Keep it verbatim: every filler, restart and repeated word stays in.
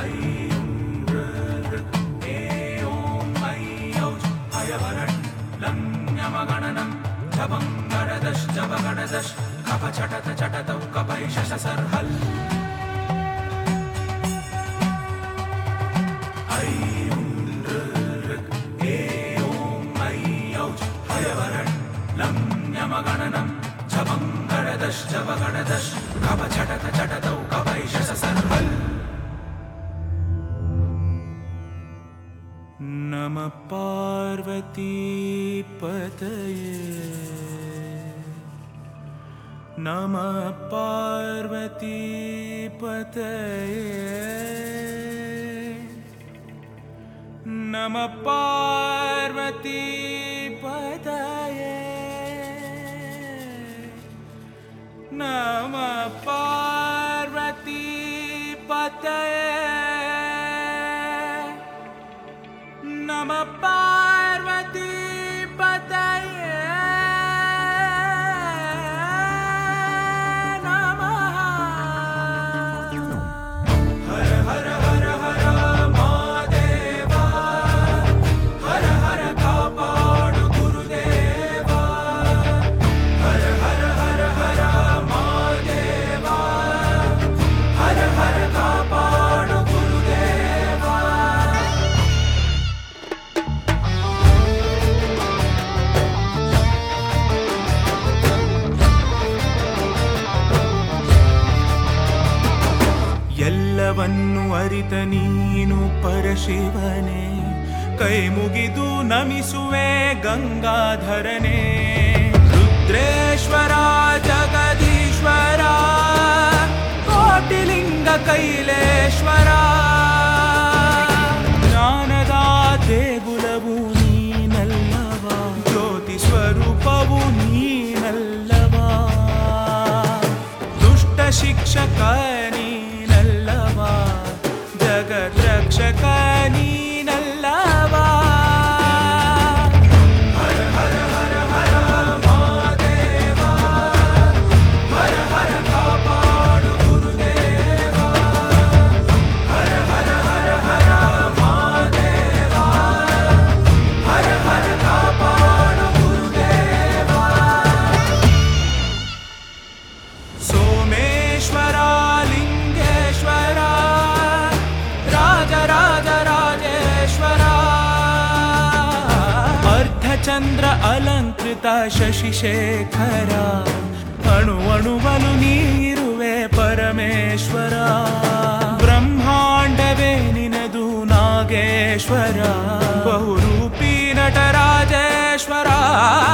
नमः पार्वती पतये नमः पार्वती पतये नमः पार्वती पतये नमः पार्वती पतये नमः पार्वती पतये नमः हर हर हर हर महादेवा हर हर कापाडु गुरुदेवा हर हर हर हर महादेवा हर हर कापाडु गुरुदेवा ಎಲ್ಲವನ್ನೂ ಅರಿತ ನೀನು ಪರಶಿವನೇ ಕೈ ಮುಗಿದು ನಮಿಸುವೆ ಗಂಗಾಧರನೇ ರುದ್ರೇಶ್ವರ ಜಗದೀಶ್ವರ ಕೋಟಿಲಿಂಗ ಕೈಲೇಶ್ವರ ಜ್ಞಾನದ ದೇಗುಲವು ನೀನಲ್ಲವಾ ಜ್ಯೋತಿ ಸ್ವರೂಪವು ನೀನಲ್ಲವಾ ದುಷ್ಟ ಶಿಕ್ಷಕ ನೀನಲ್ಲವಾ ಜಗದ್ರಕ್ಷಕ ನೀನಲ್ಲವಾ ಹರ ಹರ ಹರ ಹರ ಮಹಾದೇವ ಹರ ಹರ ಕಾಪಾಡು ಗುರುದೇವ ಹರ ಹರ ಹರ ಹರ ಮಹಾದೇವ ಹರ ಹರ ಕಾಪಾಡು ಗುರುದೇವ ಸೋಮೇಶ್ವರ ಲಿಂಗೇಶ್ವರ ರಾಜ ರಾಜ ರಾಜೇಶ್ವರ ಅರ್ಧಚಂದ್ರ ಅಲಂಕೃತ ಶಶಿಶೇಖರ ಅಣು ಅಣುವಲು ನೀರುವೆ ಪರಮೇಶ್ವರ ಬ್ರಹ್ಮಾಂಡವೇ ನಿನದು ನಾಗೇಶ್ವರ ಬಹುರೂಪಿ ನಟರಾಜೇಶ್ವರ